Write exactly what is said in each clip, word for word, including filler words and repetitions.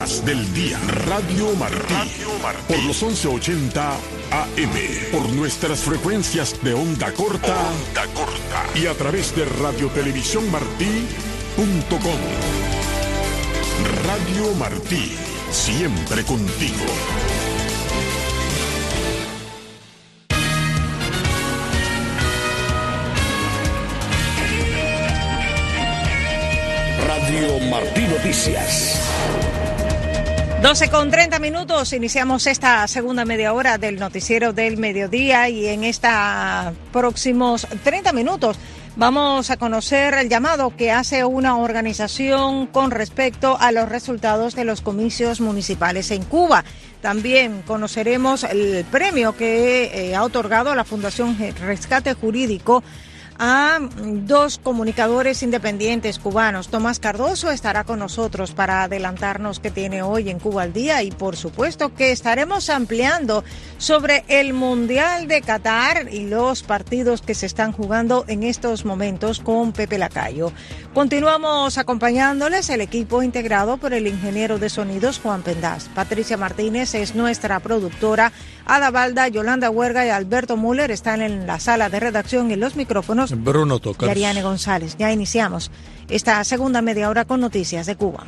Del día, Radio Martí, Radio Martí, por los once ochenta A M, por nuestras frecuencias de onda corta, onda corta y a través de radio televisión martí punto com. Radio Martí, siempre contigo. Radio Martí Noticias. doce con treinta minutos, iniciamos esta segunda media hora del noticiero del mediodía y en estos próximos treinta minutos vamos a conocer el llamado que hace una organización con respecto a los resultados de los comicios municipales en Cuba. También conoceremos el premio que eh, ha otorgado la Fundación Rescate Jurídico a dos comunicadores independientes cubanos. Tomás Cardoso estará con nosotros para adelantarnos qué tiene hoy en Cuba al día y por supuesto que estaremos ampliando sobre el Mundial de Qatar y los partidos que se están jugando en estos momentos con Pepe Lacayo. Continuamos acompañándoles el equipo integrado por el ingeniero de sonidos Juan Pendaz. Patricia Martínez es nuestra productora. Ada Balda, Yolanda Huerga y Alberto Müller están en la sala de redacción y en los micrófonos. Bruno Tocas. Y Ariane González. Ya iniciamos esta segunda media hora con noticias de Cuba.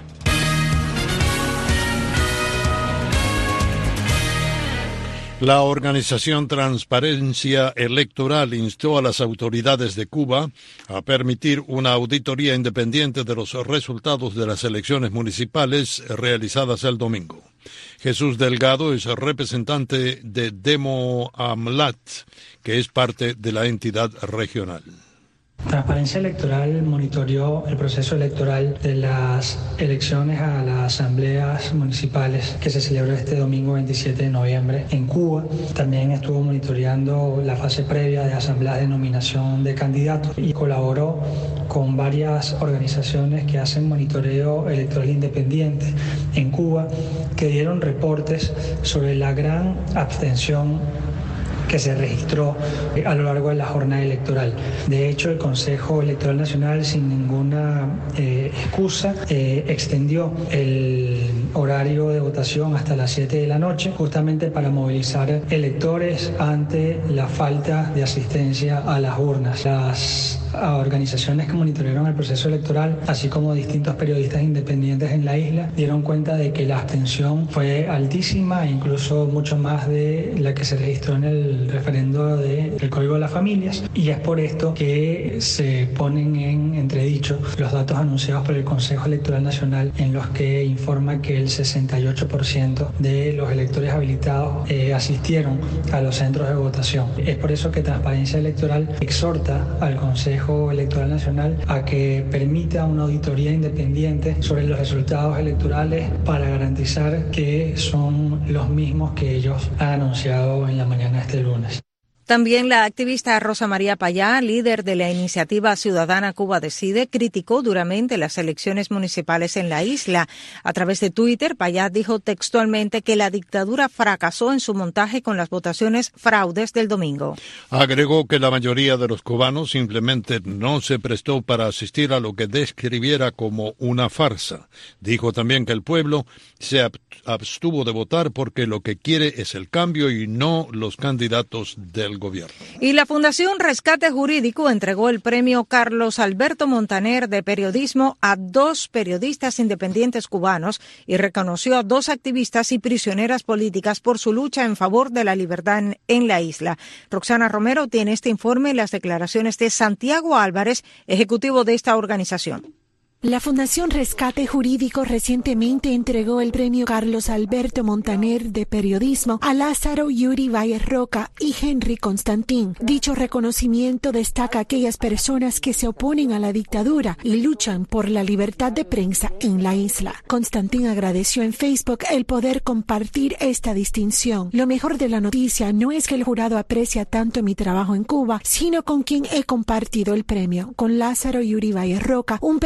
La organización Transparencia Electoral instó a las autoridades de Cuba a permitir una auditoría independiente de los resultados de las elecciones municipales realizadas el domingo. Jesús Delgado es representante de Demo Amlat, que es parte de la entidad regional. Transparencia Electoral monitoreó el proceso electoral de las elecciones a las asambleas municipales que se celebró este domingo veintisiete de noviembre en Cuba. También estuvo monitoreando la fase previa de asambleas de nominación de candidatos y colaboró con varias organizaciones que hacen monitoreo electoral independiente en Cuba, que dieron reportes sobre la gran abstención que se registró a lo largo de la jornada electoral. De hecho, el Consejo Electoral Nacional, sin ninguna eh, excusa, eh, extendió el horario de votación hasta las siete de la noche, justamente para movilizar electores ante la falta de asistencia a las urnas. Las organizaciones que monitorearon el proceso electoral, así como distintos periodistas independientes en la isla, dieron cuenta de que la abstención fue altísima, incluso mucho más de la que se registró en el referendo de, del Código de las Familias, y es por esto que se ponen en entredicho los datos anunciados por el Consejo Electoral Nacional, en los que informa que el sesenta y ocho por ciento de los electores habilitados eh, asistieron a los centros de votación. Es por eso que Transparencia Electoral exhorta al Consejo Electoral Nacional a que permita una auditoría independiente sobre los resultados electorales para garantizar que son los mismos que ellos han anunciado en la mañana de este lunes. También la activista Rosa María Payá, líder de la iniciativa ciudadana Cuba Decide, criticó duramente las elecciones municipales en la isla. A través de Twitter, Payá dijo textualmente que la dictadura fracasó en su montaje con las votaciones fraudes del domingo. Agregó que la mayoría de los cubanos simplemente no se prestó para asistir a lo que describiera como una farsa. Dijo también que el pueblo se abstuvo de votar porque lo que quiere es el cambio y no los candidatos del gobierno. Y la Fundación Rescate Jurídico entregó el premio Carlos Alberto Montaner de periodismo a dos periodistas independientes cubanos y reconoció a dos activistas y prisioneras políticas por su lucha en favor de la libertad en, en la isla. Roxana Romero tiene este informe y las declaraciones de Santiago Álvarez, ejecutivo de esta organización. La Fundación Rescate Jurídico recientemente entregó el premio Carlos Alberto Montaner de periodismo a Lázaro Yuri Valles Roca y Henry Constantín. Dicho reconocimiento destaca a aquellas personas que se oponen a la dictadura y luchan por la libertad de prensa en la isla. Constantín agradeció en Facebook el poder compartir esta distinción. Lo mejor de la noticia no es que el jurado aprecia tanto mi trabajo en Cuba, sino con quien he compartido el premio, con Lázaro Yuri Valles Roca, un periodista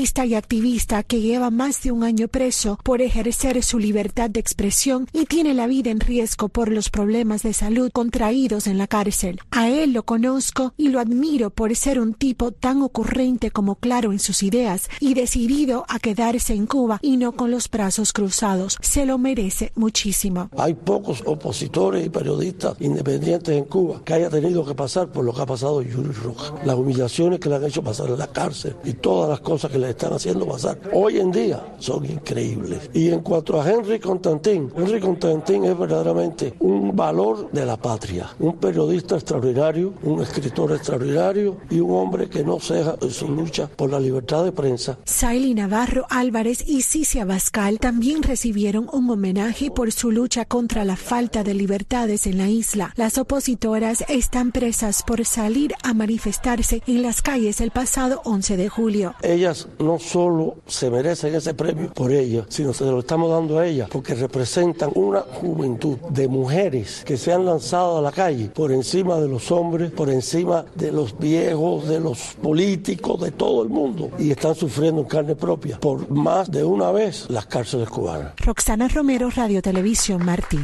periodista y activista que lleva más de un año preso por ejercer su libertad de expresión y tiene la vida en riesgo por los problemas de salud contraídos en la cárcel. A él lo conozco y lo admiro por ser un tipo tan ocurrente como claro en sus ideas y decidido a quedarse en Cuba y no con los brazos cruzados. Se lo merece muchísimo. Hay pocos opositores y periodistas independientes en Cuba que haya tenido que pasar por lo que ha pasado Yuri Rojas. Las humillaciones que le han hecho pasar en la cárcel y todas las cosas que le están haciendo pasar hoy en día son increíbles. Y en cuanto a Henry Constantin, Henry Constantin es verdaderamente un valor de la patria, un periodista extraordinario, un escritor extraordinario y un hombre que no ceja en su lucha por la libertad de prensa. Saily Navarro Álvarez y Cicia Bascal también recibieron un homenaje por su lucha contra la falta de libertades en la isla. Las opositoras están presas por salir a manifestarse en las calles el pasado once de julio. Ellas no solo se merecen ese premio por ellas, sino se lo estamos dando a ellas porque representan una juventud de mujeres que se han lanzado a la calle por encima de los hombres, por encima de los viejos, de los políticos, de todo el mundo, y están sufriendo en carne propia por más de una vez las cárceles cubanas. Roxana Romero, Radio Televisión Martín.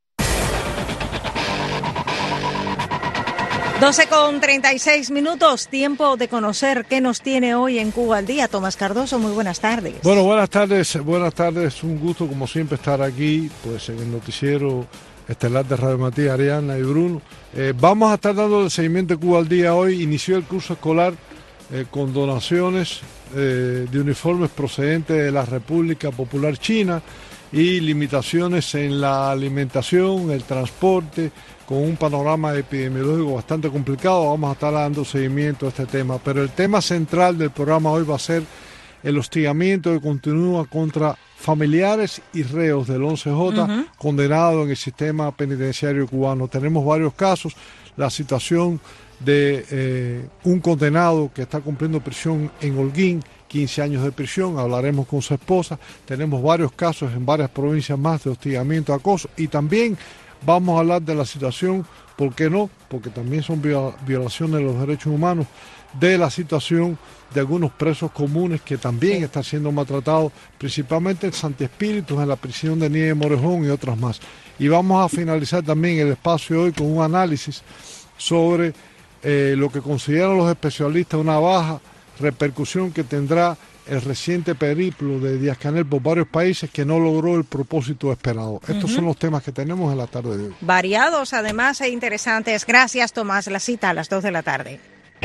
doce con treinta y seis minutos, tiempo de conocer qué nos tiene hoy en Cuba al Día. Tomás Cardoso, muy buenas tardes. Bueno, buenas tardes, buenas tardes, un gusto como siempre estar aquí, pues en el noticiero estelar de Radio Martí, Ariana y Bruno. Eh, vamos a estar dando el seguimiento de Cuba al Día hoy. Inició el curso escolar eh, con donaciones eh, de uniformes procedentes de la República Popular China y limitaciones en la alimentación, el transporte, con un panorama epidemiológico bastante complicado. Vamos a estar dando seguimiento a este tema, pero el tema central del programa hoy va a ser el hostigamiento que continúa contra familiares y reos del once J uh-huh. condenados en el sistema penitenciario cubano. Tenemos varios casos, la situación de eh, un condenado que está cumpliendo prisión en Holguín, quince años de prisión, hablaremos con su esposa. Tenemos varios casos en varias provincias más de hostigamiento, acoso, y también vamos a hablar de la situación, ¿por qué no? Porque también son violaciones de los derechos humanos, de la situación de algunos presos comunes que también están siendo maltratados, principalmente en Santi Espíritus, en la prisión de Nieves Morejón y otras más. Y vamos a finalizar también el espacio hoy con un análisis sobre eh, lo que consideran los especialistas una baja repercusión que tendrá el reciente periplo de Díaz-Canel por varios países que no logró el propósito esperado. Estos uh-huh. son los temas que tenemos en la tarde de hoy. Variados, además, e interesantes. Gracias, Tomás. La cita a las dos de la tarde.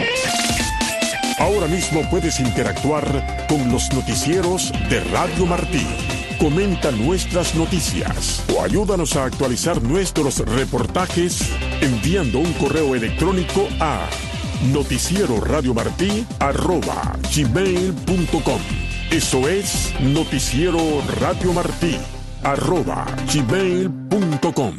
Ahora mismo puedes interactuar con los noticieros de Radio Martí. Comenta nuestras noticias o ayúdanos a actualizar nuestros reportajes enviando un correo electrónico a noticiero radio martí arroba gmail punto com. Eso es noticiero radio martí arroba gmail punto com.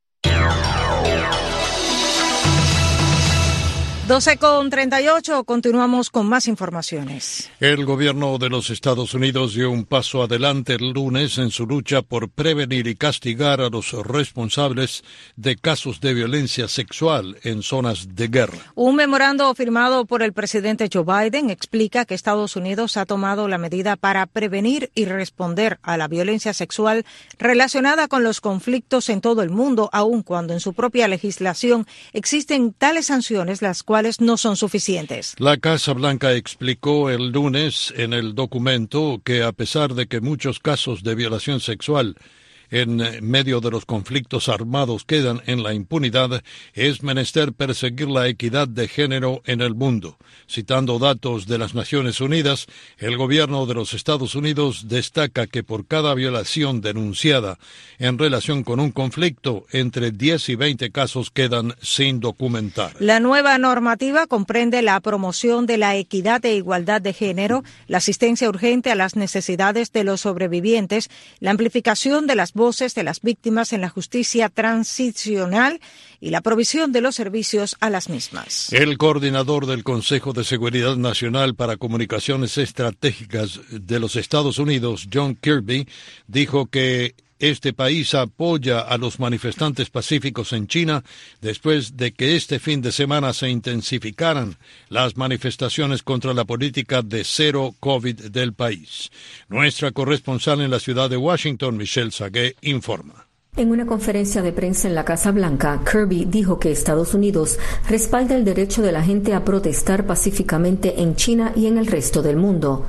doce con treinta y ocho, continuamos con más informaciones. El gobierno de los Estados Unidos dio un paso adelante el lunes en su lucha por prevenir y castigar a los responsables de casos de violencia sexual en zonas de guerra. Un memorando firmado por el presidente Joe Biden explica que Estados Unidos ha tomado la medida para prevenir y responder a la violencia sexual relacionada con los conflictos en todo el mundo, aun cuando en su propia legislación existen tales sanciones las cuales no son suficientes. La Casa Blanca explicó el lunes en el documento que a pesar de que muchos casos de violación sexual en medio de los conflictos armados quedan en la impunidad, es menester perseguir la equidad de género en el mundo. Citando datos de las Naciones Unidas, el gobierno de los Estados Unidos destaca que por cada violación denunciada en relación con un conflicto, entre diez y veinte casos quedan sin documentar. La nueva normativa comprende la promoción de la equidad e igualdad de género, la asistencia urgente a las necesidades de los sobrevivientes, la amplificación de las voces de las víctimas en la justicia transicional y la provisión de los servicios a las mismas. El coordinador del Consejo de Seguridad Nacional para Comunicaciones Estratégicas de los Estados Unidos, John Kirby, dijo que Este país apoya a los manifestantes pacíficos en China después de que este fin de semana se intensificaran las manifestaciones contra la política de cero COVID del país. Nuestra corresponsal en la ciudad de Washington, Michelle Sagué, informa. En una conferencia de prensa en la Casa Blanca, Kirby dijo que Estados Unidos respalda el derecho de la gente a protestar pacíficamente en China y en el resto del mundo.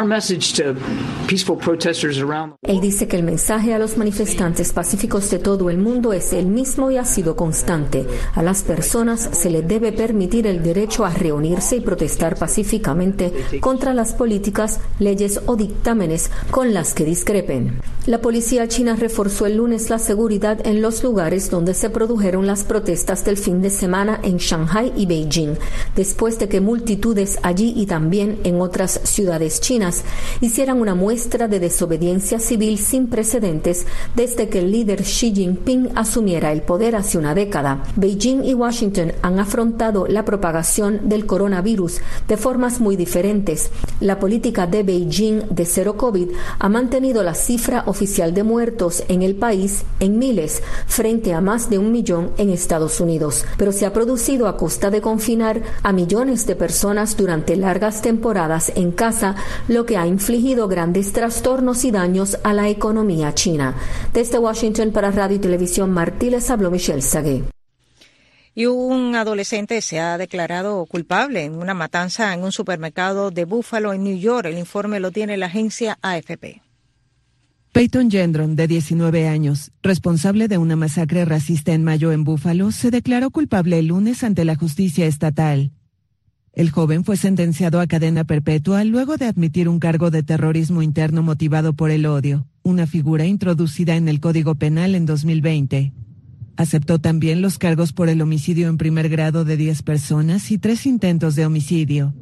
Él dice que el mensaje a los manifestantes pacíficos de todo el mundo es el mismo y ha sido constante. A las personas se les debe permitir el derecho a reunirse y protestar pacíficamente contra las políticas, leyes o dictámenes con las que discrepen. La policía china reforzó el lunes la seguridad en los lugares donde se produjeron las protestas del fin de semana en Shanghái y Beijing, después de que multitudes allí y también en otras ciudades chinas hicieran una muestra de desobediencia civil sin precedentes desde que el líder Xi Jinping asumiera el poder hace una década. Beijing y Washington han afrontado la propagación del coronavirus de formas muy diferentes. La política de Beijing de cero COVID ha mantenido la cifra oficial de muertos en el país en miles, frente a más de un millón en Estados Unidos, pero se ha producido a costa de confinar a millones de personas durante largas temporadas en casa, lo que ha infligido grandes trastornos y daños a la economía china. Desde Washington para Radio y Televisión Martí les habló Michelle Sagué. Y un adolescente se ha declarado culpable en una matanza en un supermercado de Buffalo, en New York. El informe lo tiene la agencia A F P. Peyton Gendron, de diecinueve años, responsable de una masacre racista en mayo en Buffalo, se declaró culpable el lunes ante la justicia estatal. El joven fue sentenciado a cadena perpetua luego de admitir un cargo de terrorismo interno motivado por el odio, una figura introducida en el Código Penal en dos mil veinte. Aceptó también los cargos por el homicidio en primer grado de diez personas y tres intentos de homicidio.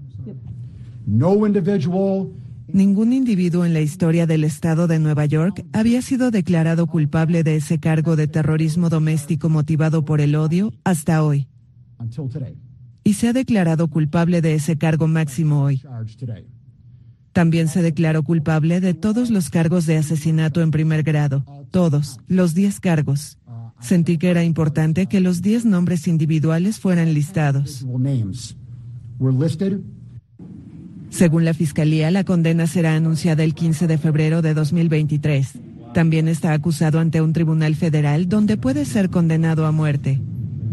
No individual Ningún individuo en la historia del estado de Nueva York había sido declarado culpable de ese cargo de terrorismo doméstico motivado por el odio hasta hoy. Y se ha declarado culpable de ese cargo máximo hoy. También se declaró culpable de todos los cargos de asesinato en primer grado, todos, los diez cargos. Sentí que era importante que los diez nombres individuales fueran listados. Según la Fiscalía, la condena será anunciada el quince de febrero de dos mil veintitrés. También está acusado ante un tribunal federal donde puede ser condenado a muerte.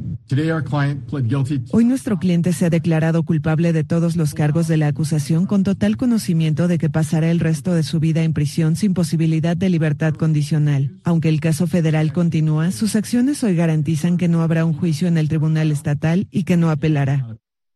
Hoy nuestro cliente se ha declarado culpable de todos los cargos de la acusación con total conocimiento de que pasará el resto de su vida en prisión sin posibilidad de libertad condicional. Aunque el caso federal continúa, sus acciones hoy garantizan que no habrá un juicio en el tribunal estatal y que no apelará.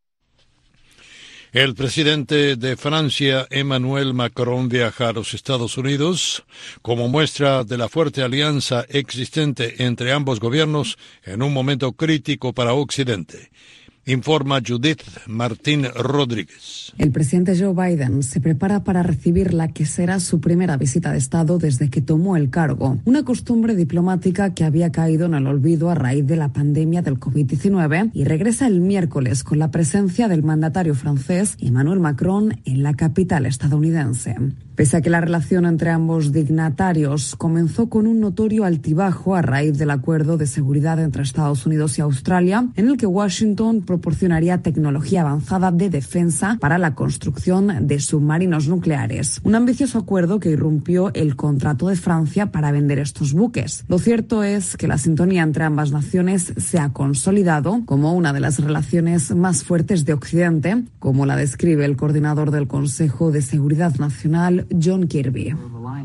El presidente de Francia, Emmanuel Macron, viaja a los Estados Unidos como muestra de la fuerte alianza existente entre ambos gobiernos en un momento crítico para Occidente. Informa Judith Martín Rodríguez. El presidente Joe Biden se prepara para recibir la que será su primera visita de Estado desde que tomó el cargo. Una costumbre diplomática que había caído en el olvido a raíz de la pandemia del COVID diecinueve y regresa el miércoles con la presencia del mandatario francés Emmanuel Macron en la capital estadounidense. Pese a que la relación entre ambos dignatarios comenzó con un notorio altibajo a raíz del acuerdo de seguridad entre Estados Unidos y Australia, en el que Washington proporcionaría tecnología avanzada de defensa para la construcción de submarinos nucleares. Un ambicioso acuerdo que irrumpió el contrato de Francia para vender estos buques. Lo cierto es que la sintonía entre ambas naciones se ha consolidado como una de las relaciones más fuertes de Occidente, como la describe el coordinador del Consejo de Seguridad Nacional, John Kirby.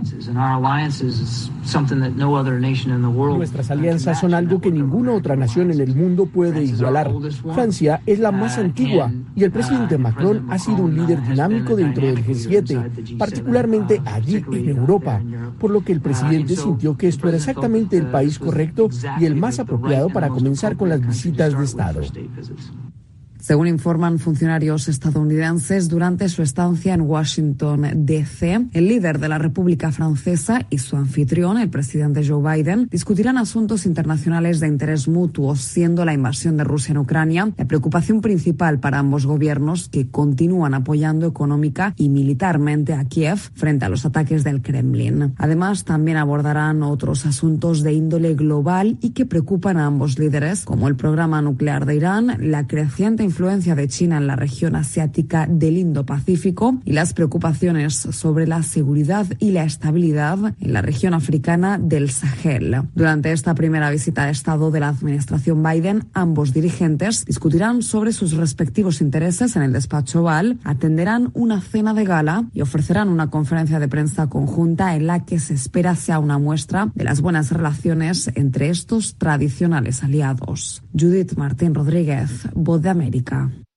Nuestras alianzas son algo que ninguna otra nación en el mundo puede igualar. Francia es la más antigua y el presidente Macron ha sido un líder dinámico dentro del G siete, particularmente allí en Europa, por lo que el presidente sintió que esto era exactamente el país correcto y el más apropiado para comenzar con las visitas de Estado. Según informan funcionarios estadounidenses, durante su estancia en Washington, D C, el líder de la República Francesa y su anfitrión, el presidente Joe Biden, discutirán asuntos internacionales de interés mutuo, siendo la invasión de Rusia en Ucrania la preocupación principal para ambos gobiernos, que continúan apoyando económica y militarmente a Kiev frente a los ataques del Kremlin. Además, también abordarán otros asuntos de índole global y que preocupan a ambos líderes, como el programa nuclear de Irán, la creciente influencia influencia de China en la región asiática del Indo-Pacífico y las preocupaciones sobre la seguridad y la estabilidad en la región africana del Sahel. Durante esta primera visita de Estado de la administración Biden, ambos dirigentes discutirán sobre sus respectivos intereses en el despacho Oval, atenderán una cena de gala y ofrecerán una conferencia de prensa conjunta en la que se espera sea una muestra de las buenas relaciones entre estos tradicionales aliados. Judith Martín Rodríguez, Voz de América.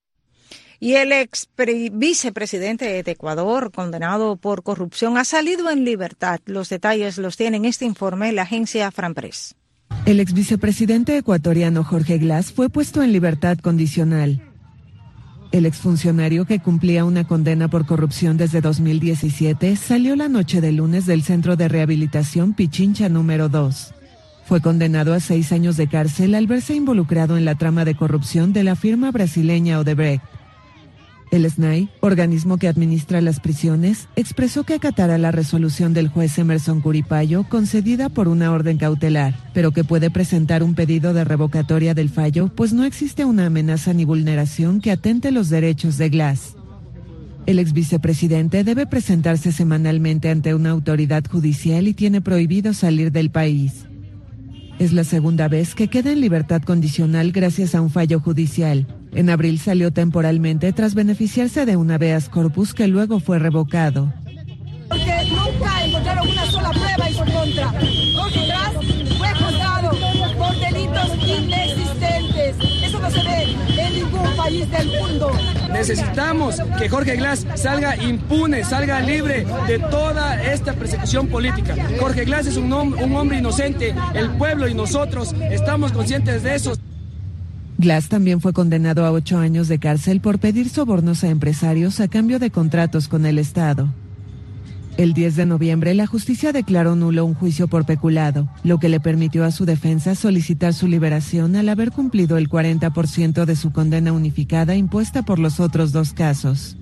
Y el ex vicepresidente de Ecuador, condenado por corrupción, ha salido en libertad. Los detalles los tiene en este informe la agencia Franpress. El ex vicepresidente ecuatoriano Jorge Glass fue puesto en libertad condicional. El exfuncionario, que cumplía una condena por corrupción desde dos mil diecisiete, salió la noche del lunes del Centro de Rehabilitación Pichincha número dos. Fue condenado a seis años de cárcel al verse involucrado en la trama de corrupción de la firma brasileña Odebrecht. El S N A I, organismo que administra las prisiones, expresó que acatará la resolución del juez Emerson Curipayo concedida por una orden cautelar, pero que puede presentar un pedido de revocatoria del fallo, pues no existe una amenaza ni vulneración que atente los derechos de Glass. El ex vicepresidente debe presentarse semanalmente ante una autoridad judicial y tiene prohibido salir del país. Es la segunda vez que queda en libertad condicional gracias a un fallo judicial. En abril salió temporalmente tras beneficiarse de un habeas corpus que luego fue revocado. Porque nunca encontraron una sola prueba en su contra. Jorge Glass fue juzgado por delitos inexistentes. Eso no se ve en ningún país del mundo. Necesitamos que Jorge Glass salga impune, salga libre de toda esta persecución política. Jorge Glass es un, un hombre inocente. El pueblo y nosotros estamos conscientes de eso. Glass también fue condenado a ocho años de cárcel por pedir sobornos a empresarios a cambio de contratos con el Estado. El diez de noviembre, la justicia declaró nulo un juicio por peculado, lo que le permitió a su defensa solicitar su liberación al haber cumplido el cuarenta por ciento de su condena unificada impuesta por los otros dos casos.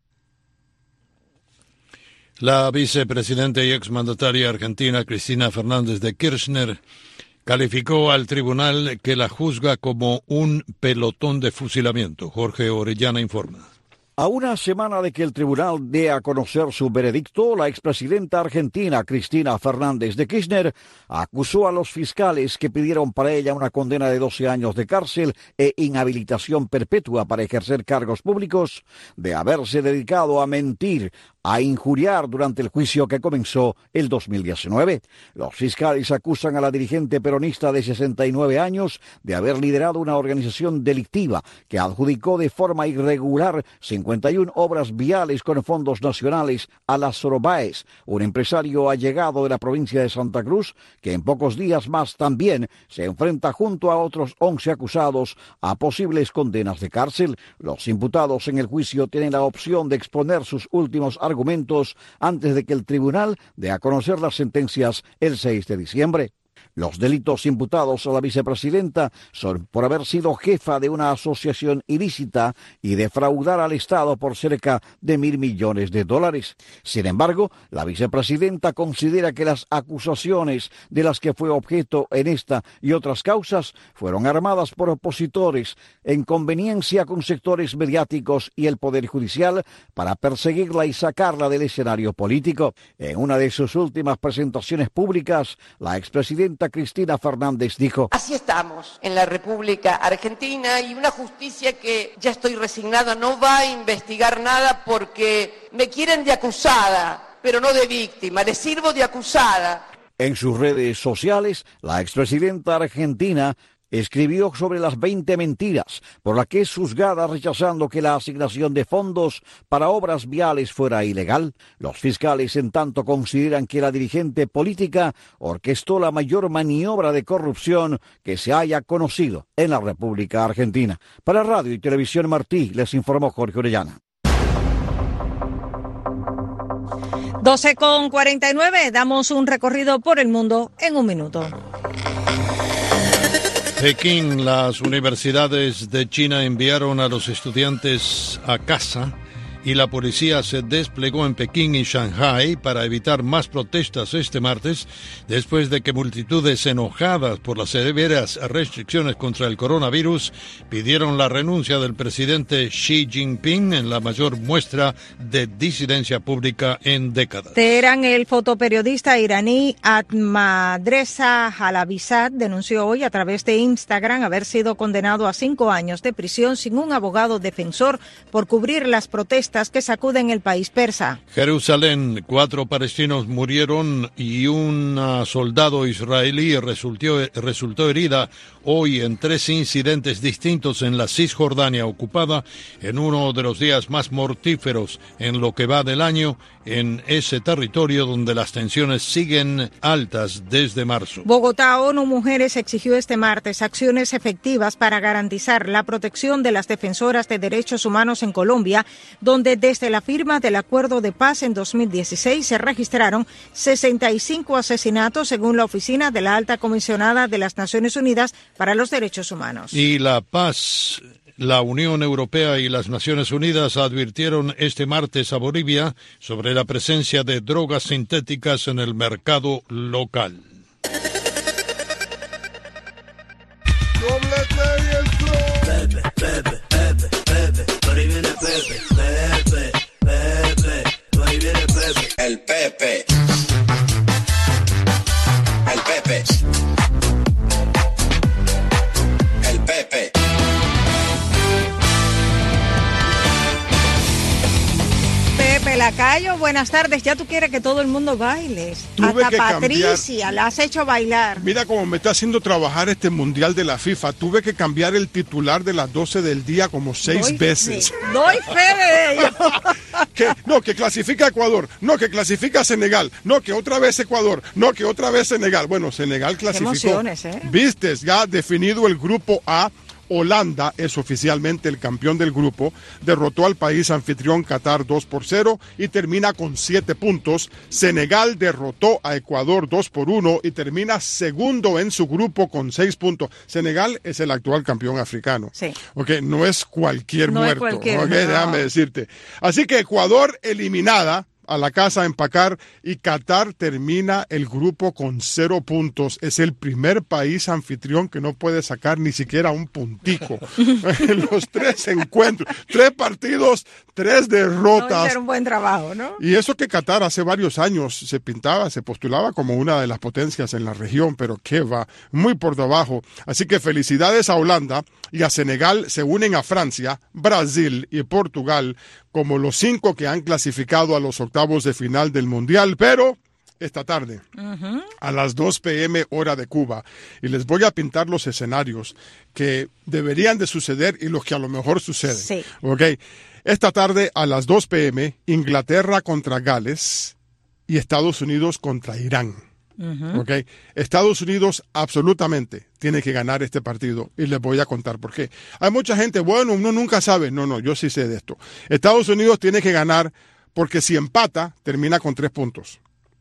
La vicepresidenta y exmandataria argentina Cristina Fernández de Kirchner calificó al tribunal que la juzga como un pelotón de fusilamiento. Jorge Orellana informa. A una semana de que el tribunal dé a conocer su veredicto, la expresidenta argentina Cristina Fernández de Kirchner acusó a los fiscales que pidieron para ella una condena de doce años de cárcel e inhabilitación perpetua para ejercer cargos públicos de haberse dedicado a mentir, a injuriar durante el juicio que comenzó el dos mil diecinueve. Los fiscales acusan a la dirigente peronista de sesenta y nueve años de haber liderado una organización delictiva que adjudicó de forma irregular cincuenta y una obras viales con fondos nacionales a Lázaro Báez, un empresario allegado de la provincia de Santa Cruz, que en pocos días más también se enfrenta junto a otros once acusados a posibles condenas de cárcel. Los imputados en el juicio tienen la opción de exponer sus últimos argumentos argumentos antes de que el tribunal dé a conocer las sentencias el seis de diciembre. Los delitos imputados a la vicepresidenta son por haber sido jefa de una asociación ilícita y defraudar al Estado por cerca de mil millones de dólares. Sin embargo, la vicepresidenta considera que las acusaciones de las que fue objeto en esta y otras causas fueron armadas por opositores en conveniencia con sectores mediáticos y el Poder Judicial para perseguirla y sacarla del escenario político. En una de sus últimas presentaciones públicas, la expresidenta Cristina Fernández dijo: así estamos en la República Argentina y una justicia que, ya estoy resignada, no va a investigar nada porque me quieren de acusada, pero no de víctima, les sirvo de acusada. En sus redes sociales, la expresidenta argentina escribió sobre las veinte mentiras por las que es juzgada, rechazando que la asignación de fondos para obras viales fuera ilegal. Los fiscales, en tanto, consideran que la dirigente política orquestó la mayor maniobra de corrupción que se haya conocido en la República Argentina. Para Radio y Televisión Martí, les informó Jorge Orellana. doce con cuarenta y nueve, damos un recorrido por el mundo en un minuto. Pekín, las universidades de China enviaron a los estudiantes a casa y la policía se desplegó en Pekín y Shanghái para evitar más protestas este martes, después de que multitudes enojadas por las severas restricciones contra el coronavirus pidieron la renuncia del presidente Xi Jinping en la mayor muestra de disidencia pública en décadas. Teherán, el fotoperiodista iraní Ahmadreza Jalavizad denunció hoy a través de Instagram haber sido condenado a cinco años de prisión sin un abogado defensor por cubrir las protestas que sacuden el país persa. Jerusalén, cuatro palestinos murieron y una soldado israelí resultó, resultó herida hoy en tres incidentes distintos en la Cisjordania ocupada, en uno de los días más mortíferos en lo que va del año en ese territorio donde las tensiones siguen altas desde marzo. Bogotá, ONU Mujeres exigió este martes acciones efectivas para garantizar la protección de las defensoras de derechos humanos en Colombia, donde desde la firma del acuerdo de paz en dos mil dieciséis se registraron sesenta y cinco asesinatos según la oficina de la Alta Comisionada de las Naciones Unidas para los Derechos Humanos. Y la paz. La Unión Europea y las Naciones Unidas advirtieron este martes a Bolivia sobre la presencia de drogas sintéticas en el mercado local. Pepe, Pepe, Pepe, Pepe, por ahí viene Pepe, Pepe, Pepe, por ahí viene Pepe. El Pepe, el Pepe, el Pepe. Pepe Lacayo, buenas tardes. Ya tú quieres que todo el mundo baile. Tuve Hasta que Patricia cambiar. la has hecho bailar. Mira cómo me está haciendo trabajar este mundial de la FIFA. Tuve que cambiar el titular de las doce del día como seis Doy veces. fe, doy fe de ello. que, no, que clasifica Ecuador. No, que clasifica Senegal. No, que otra vez Ecuador. No, que otra vez Senegal. Bueno, Senegal clasificó. Qué emociones, ¿eh? Vistes, ya definido el grupo A. Holanda es oficialmente el campeón del grupo, derrotó al país anfitrión Qatar dos por cero y termina con siete puntos. Senegal derrotó a Ecuador dos por uno y termina segundo en su grupo con seis puntos. Senegal es el actual campeón africano. Sí. Okay, no es cualquier no muerto. Es cualquier, okay, no. Déjame decirte. Así que Ecuador eliminada. A la casa a empacar y Qatar termina el grupo con cero puntos. Es el primer país anfitrión que no puede sacar ni siquiera un puntico en los tres encuentros. Tres partidos, tres derrotas. No, hacer un buen trabajo, ¿no? Y eso que Qatar hace varios años se pintaba, se postulaba como una de las potencias en la región, pero qué va, muy por debajo. Así que felicidades a Holanda y a Senegal. Se unen a Francia, Brasil y Portugal como los cinco que han clasificado a los octavos de final del Mundial, pero esta tarde, uh-huh. a las dos pe eme hora de Cuba, y les voy a pintar los escenarios que deberían de suceder y los que a lo mejor suceden. Sí. Okay. Esta tarde a las dos pe eme, Inglaterra contra Gales y Estados Unidos contra Irán. Uh-huh. Okay. Estados Unidos absolutamente tiene que ganar este partido y les voy a contar por qué. Hay mucha gente, bueno, uno nunca sabe. No, no, yo sí sé de esto. Estados Unidos tiene que ganar porque si empata, termina con tres puntos.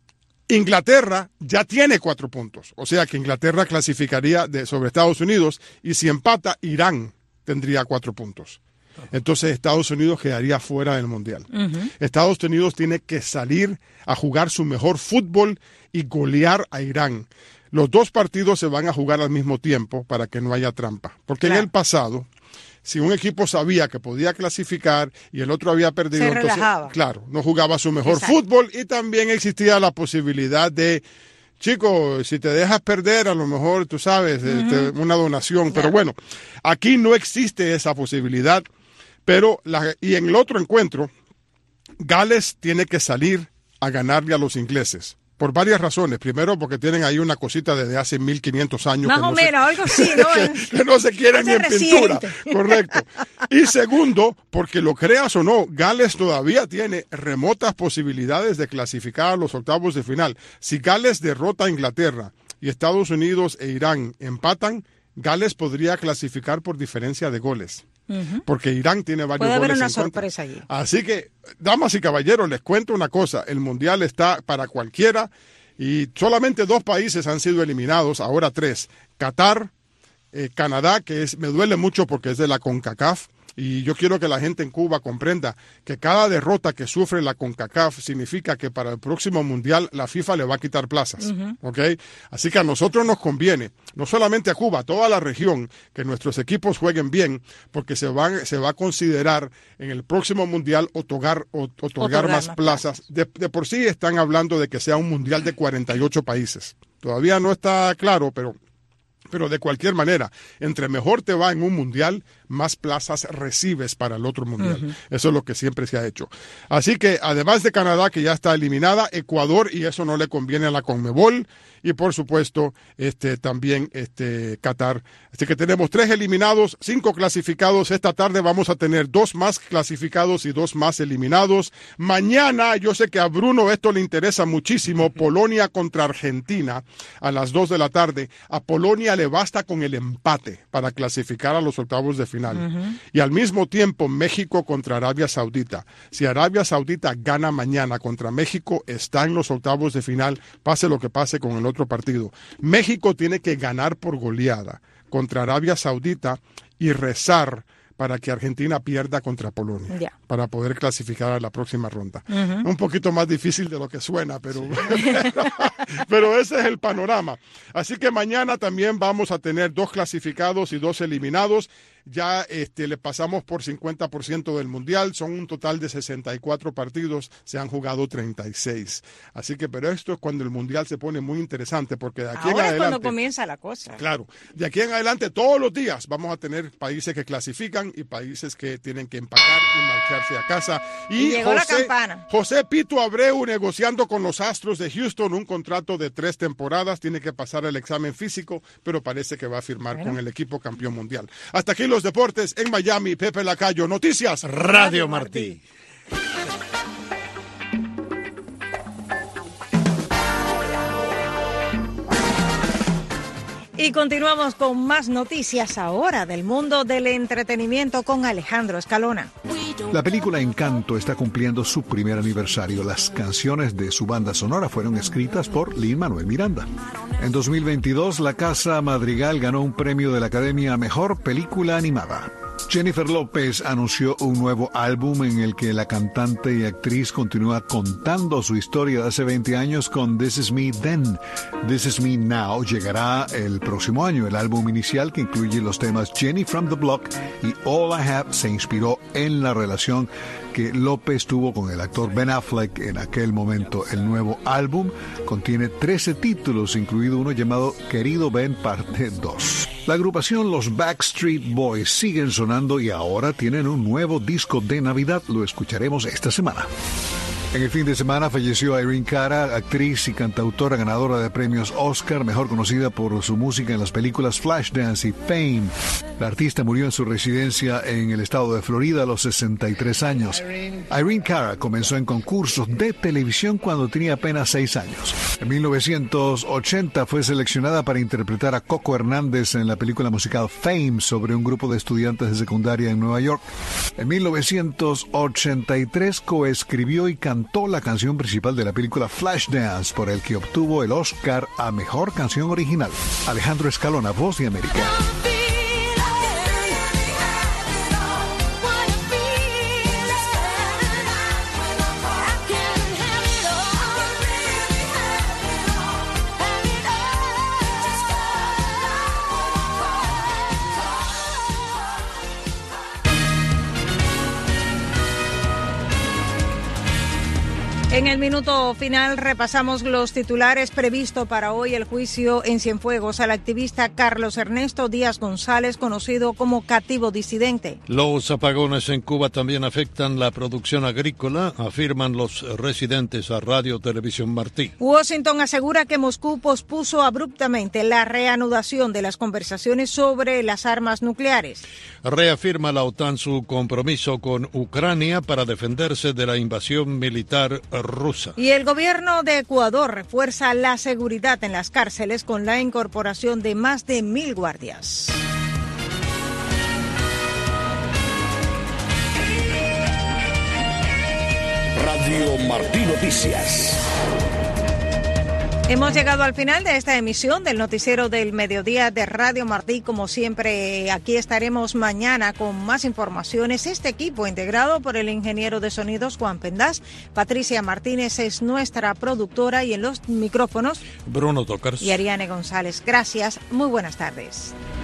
Inglaterra ya tiene cuatro puntos, o sea que Inglaterra clasificaría de, sobre Estados Unidos y si empata, Irán tendría cuatro puntos. Entonces Estados Unidos quedaría fuera del Mundial. Uh-huh. Estados Unidos tiene que salir a jugar su mejor fútbol y golear a Irán. Los dos partidos se van a jugar al mismo tiempo para que no haya trampa. Porque claro. en el pasado, si un equipo sabía que podía clasificar y el otro había perdido, se entonces, relajaba. claro, no jugaba su mejor Exacto. fútbol y también existía la posibilidad de, chico, si te dejas perder, a lo mejor, tú sabes, uh-huh. este, una donación. Claro. Pero bueno, aquí no existe esa posibilidad. Pero la, y en el otro encuentro, Gales tiene que salir a ganarle a los ingleses por varias razones. Primero, porque tienen ahí una cosita desde hace mil quinientos años. Más que o no menos, se, algo así, ¿no? que, que no se quieren ni en pintura. Correcto. Y segundo, porque lo creas o no, Gales todavía tiene remotas posibilidades de clasificar a los octavos de final. Si Gales derrota a Inglaterra y Estados Unidos e Irán empatan, Gales podría clasificar por diferencia de goles. Uh-huh. Porque Irán tiene varios Puede goles haber una en contra. sorpresa allí. Así que, damas y caballeros, les cuento una cosa. El Mundial está para cualquiera y solamente dos países han sido eliminados, ahora tres. Qatar, eh, Canadá, que es, me duele mucho porque es de la CONCACAF. Y yo quiero que la gente en Cuba comprenda que cada derrota que sufre la CONCACAF significa que para el próximo Mundial la FIFA le va a quitar plazas. Uh-huh. ¿Okay? Así que a nosotros nos conviene, no solamente a Cuba, a toda la región, que nuestros equipos jueguen bien, porque se, van, se va a considerar en el próximo Mundial otorgar, otorgar, otorgar más, más plazas. De, de por sí están hablando de que sea un Mundial de cuarenta y ocho países. Todavía no está claro, pero... Pero de cualquier manera, entre mejor te va en un mundial, más plazas recibes para el otro mundial. Uh-huh. Eso es lo que siempre se ha hecho. Así que, además de Canadá, que ya está eliminada, Ecuador, y eso no le conviene a la CONMEBOL, y por supuesto, este, también este, Qatar. Así que tenemos tres eliminados, cinco clasificados. Esta tarde vamos a tener dos más clasificados y dos más eliminados. Mañana, yo sé que a Bruno esto le interesa muchísimo, Polonia contra Argentina a las dos de la tarde. A Polonia le basta con el empate para clasificar a los octavos de final. Uh-huh. Y al mismo tiempo, México contra Arabia Saudita. Si Arabia Saudita gana mañana contra México, está en los octavos de final, pase lo que pase con el otro partido. México tiene que ganar por goleada contra Arabia Saudita y rezar para que Argentina pierda contra Polonia, yeah. para poder clasificar a la próxima ronda. Uh-huh. Un poquito más difícil de lo que suena, pero, pero, pero ese es el panorama. Así que mañana también vamos a tener dos clasificados y dos eliminados. Ya este, le pasamos por cincuenta por ciento del Mundial, son un total de sesenta y cuatro partidos, se han jugado treinta y seis. Así que, pero esto es cuando el Mundial se pone muy interesante, porque de aquí Ahora en adelante... es cuando comienza la cosa. Claro, de aquí en adelante todos los días vamos a tener países que clasifican y países que tienen que empacar y marcharse a casa. Y, y llegó José, la campana. José Pito Abreu negociando con los Astros de Houston un contrato de tres temporadas, tiene que pasar el examen físico, pero parece que va a firmar bueno. con el equipo campeón mundial. Hasta aquí los deportes. En Miami, Pepe Lacayo, Noticias Radio Martí. Y continuamos con más noticias ahora del mundo del entretenimiento con Alejandro Escalona. La película Encanto está cumpliendo su primer aniversario. Las canciones de su banda sonora fueron escritas por Lin-Manuel Miranda. En dos mil veintidós, La Casa Madrigal ganó un premio de la Academia a Mejor Película Animada. Jennifer López anunció un nuevo álbum en el que la cantante y actriz continúa contando su historia de hace veinte años con This Is Me Then. This Is Me Now llegará el próximo año. El álbum inicial, que incluye los temas Jenny from the Block y All I Have, se inspiró en la relación que López tuvo con el actor Ben Affleck en aquel momento. El nuevo álbum contiene trece títulos, incluido uno llamado Querido Ben Parte dos. La agrupación Los Backstreet Boys siguen sonando y ahora tienen un nuevo disco de Navidad. Lo escucharemos esta semana. En el fin de semana falleció Irene Cara, actriz y cantautora ganadora de premios Oscar, mejor conocida por su música en las películas Flashdance y Fame. La artista murió en su residencia en el estado de Florida a los sesenta y tres años. Irene Cara comenzó en concursos de televisión cuando tenía apenas seis años. En mil novecientos ochenta fue seleccionada para interpretar a Coco Hernández en la película musical Fame sobre un grupo de estudiantes de secundaria en Nueva York. En mil novecientos ochenta y tres coescribió y cantó la canción principal de la película Flashdance, por el que obtuvo el Oscar a Mejor Canción Original. Alejandro Escalona, Voz de América. En el minuto final repasamos los titulares previstos para hoy. El juicio en Cienfuegos al activista Carlos Ernesto Díaz González, conocido como Cativo Disidente. Los apagones en Cuba también afectan la producción agrícola, afirman los residentes a Radio Televisión Martí. Washington asegura que Moscú pospuso abruptamente la reanudación de las conversaciones sobre las armas nucleares. Reafirma la OTAN su compromiso con Ucrania para defenderse de la invasión militar rusa. Y el gobierno de Ecuador refuerza la seguridad en las cárceles con la incorporación de más de mil guardias. Radio Martí Noticias. Hemos llegado al final de esta emisión del Noticiero del Mediodía de Radio Martí. Como siempre, aquí estaremos mañana con más informaciones. Este equipo, integrado por el ingeniero de sonidos Juan Pendás, Patricia Martínez es nuestra productora, y en los micrófonos Bruno Tocars y Ariane González. Gracias, muy buenas tardes.